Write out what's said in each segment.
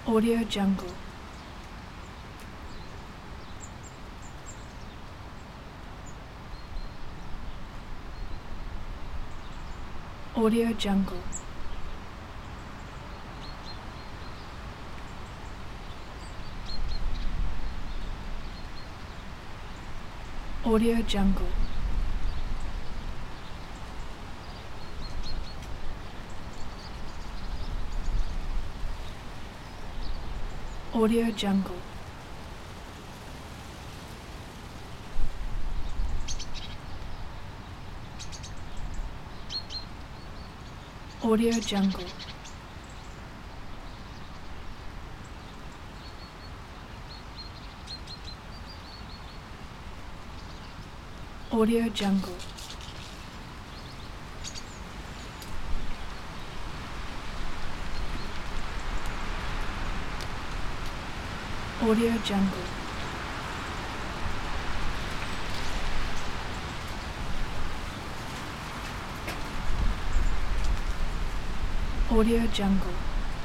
Audio Jungle. Audio Jungle. Audio Jungle. Audio Jungle. Audio Jungle. Audio Jungle. Audio Jungle. Audio Jungle.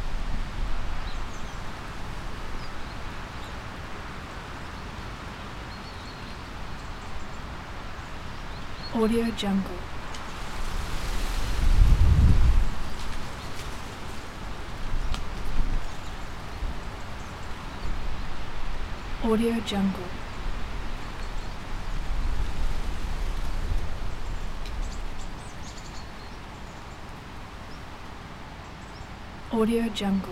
Audio Jungle. Audio Jungle. Audio Jungle.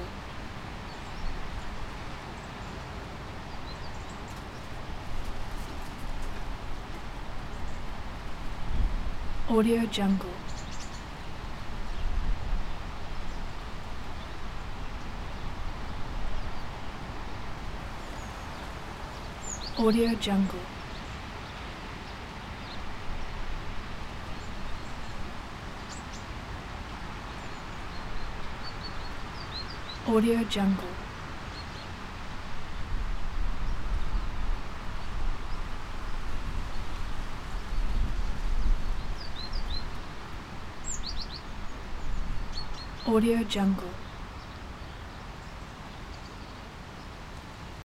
Audio Jungle. Audio Jungle. Audio Jungle. Audio Jungle.